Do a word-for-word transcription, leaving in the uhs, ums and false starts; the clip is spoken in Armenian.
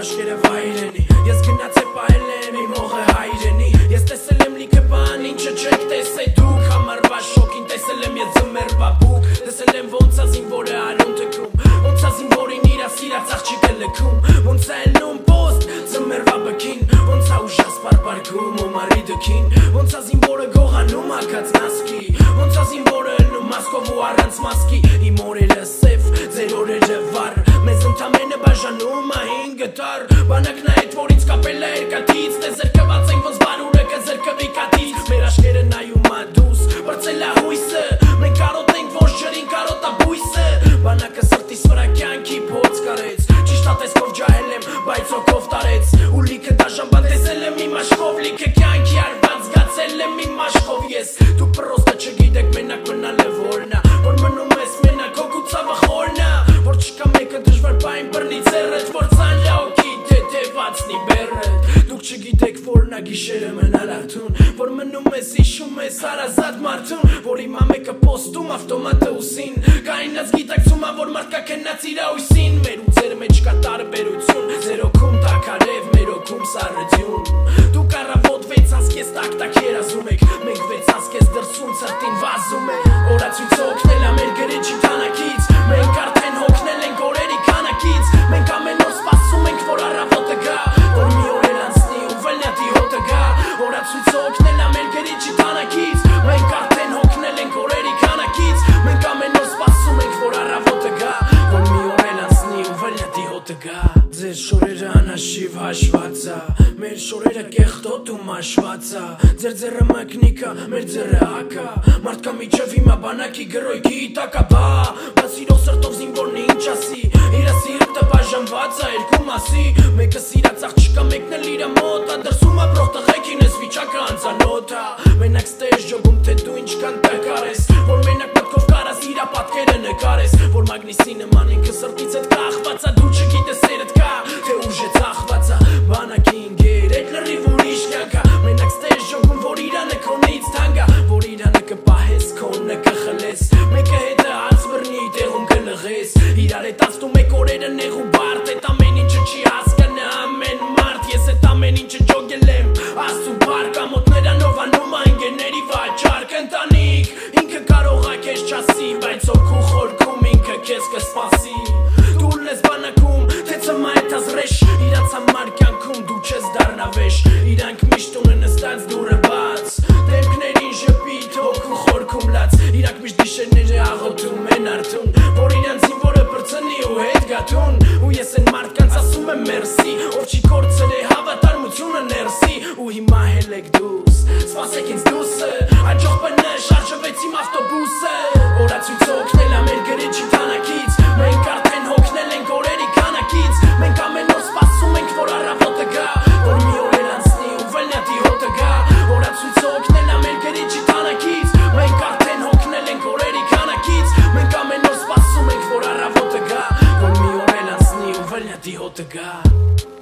աշխերը վայրենի Ես գնաց է պահել եմ իմ հողը հայրենի Ես տեսել եմ լիքը բան ինչը չեք տեսե դուք Համարվա շոքին տեսել եմ ես ձմեր բաբուկ Տեսել եմ ոնց ա զինվորը արուն թքում Ոնց ա զինվորին իրա սիրած աղջիկը լքում Ոնց ա ելնում պոստ ձմերվա բքին Ոնց ա ուժաս պարպարկում օմարի դքին Ոնց ա զինվորը գողանում ակած նասկի Ոնց ա զինվորը ելնում մասկով ու առանց մասկի Իմ օրերը սև, ձեր օրերը վար Մեզ ընդամենը բաժանում ա հինգ գտար Բանակն ա էդ որ ինձ կապել ա երկաթից Դե զրկված ենք ոնց բարուրը կզրկվի կաթից Մեր աշխերը նայում ա դուս, բրծել ա հույսը Մենք կարոտ ենք ոչ ջրին կարոտ ա բույսը Բանակը սրտիս վրա կյանքի փորձ կարեց Ճիշտ ա տեսքով ջահել եմ, բայց օքով տարեց Ու լիքը դաժան բան տեսել եմ իմ աշխով Լիքը կյանքի արված զգացել եմ իմ աշխով Ես դու պրոստը չգիտեք մենակ մնալը որնա Որ մնում ես մենակ հոգու ցավը խորնա Որ չկա մեկը դժվար բայն բռնի ձեռդ Որ ցանրա օքի թեթևացնի բեռդ Դուք չգիտեք որնա գիշերը մնալ արթուն Որ մնում ես հիշում ես հարազատ մարդուն Որ հիմա մեկը պոստում ավտոմատը ուսին Կայնած գիտակցում ա որ մարդկա քնած իրա ույսին Մեր ու ձեր մեջ կա տարբերություն Ձեր օքում տակարև, մեր օքում սառըջյուն Դուք առավոտ վեց ասկես տակ-տակ երազում եք Մենք վեց ասկես դրսում ցրտին վազում եք Օրացույցը օգնել ա մեր գրիչի թանակից Մենք արդեն հոգնել ենք օրերի քանակից Մենք ամեն օր սպասում ենք որ առավոտը գա Որ մի օր էլ անցնի ու վլնյատի հոտը գա Օրացույցը օգնել ա մեր գրիչի թանակից Մենք արդեն հոգնել ենք օրերի քանակից Մենք ամեն օր սպասում ենք որ առավոտը գա Որ մի օր էլ անցնի ու վլնյատի հոտը գա Ձեր շորերը անաշիվ հաշված ա Մեր շորերը կեղտոտ ու մաշված ա Ձեր ձերը մակնիկա, մեր ձերը ակա Մարդկա միջև հիմա բանակի գրոյքի տակա բա Բա սիրող սրտով զինվորն ինչ ասի Իրա սիրտը բաժանված ա երկու մասի Մեկը սիրած աղջիկա, մեկն էլ իրա մոտ ա Դրսում ապրող տղեկին ես վիճակը անծանոթ ա Մենակ ստեж ջոգում թե դու ինչքան տակարես Որ մենակ մտքով կարաս իրա պատկերը նկարես Որ մագնիսի նման ինքը սրտից էդ կախված ա Դու չգիտես սերդ կա, թե ուժ է ծախված ա Բանակի ինգեր, էդ լրիվ ուրիշ կյանք ա Մենակ ստեж ջոգում որ իրանը քոնից թանկ ա Որ իրանը կպահես, քոնը կխլես Մեկը հետը հաց բռնի, տեղում կլղես Իրար հետ ասնում եք օրերը նեղ ու բարդ Էդ ամեն ինչը չի հասկանա ամեն մարդ Ես էդ ամեն ինչը ջոգել եմ, ասու բարկ Ամոթներանով անում ա ընկերների վաճառք Ընտանիք, ինքը կարող ա քեզ չասի Բայց օգու խորքում ինքը քեզ կսպասի Դու լես բանակում, թե ծմա էդ ազրեշ Իրաց համար կյանքում դու չես դառնավեշ Իրանք միշտ ունեն նստած դուրը բաց Դեմքներին ժպիտ, օգու խորքում լաց Իրանք միշտ գիշերները աղոթում են արթուն Որ իրանց զինվորը պրծնի ու հետ գաթուն Ու ես են մարդկանց ասում եմ մերսի Ով չի կործել է հավատարմությունը ներսի Ու հիմա հելեք դուս, սպասեք ինձ դուսը Աջող բնը շարժվեց իմ ավտոբուսը Օրացույցը օգնել ա մեր գրիչի թանակից Մենք արդեն հոգնել ենք օրերի քանակից Մենք ամեն օր սպասում ենք որ առավոտը գա Որ մի օր էլ անցնի ու վլնյատի հոտը գա Օրացույցը օգնել ա մեր գրիչի թանակից Մենք արդեն հոգնել ենք օրերի քանակից Մենք ամեն օր սպասում ենք որ առավոտը գա Որ մի օր էլ անցնի ու վլնյատի հոտը գա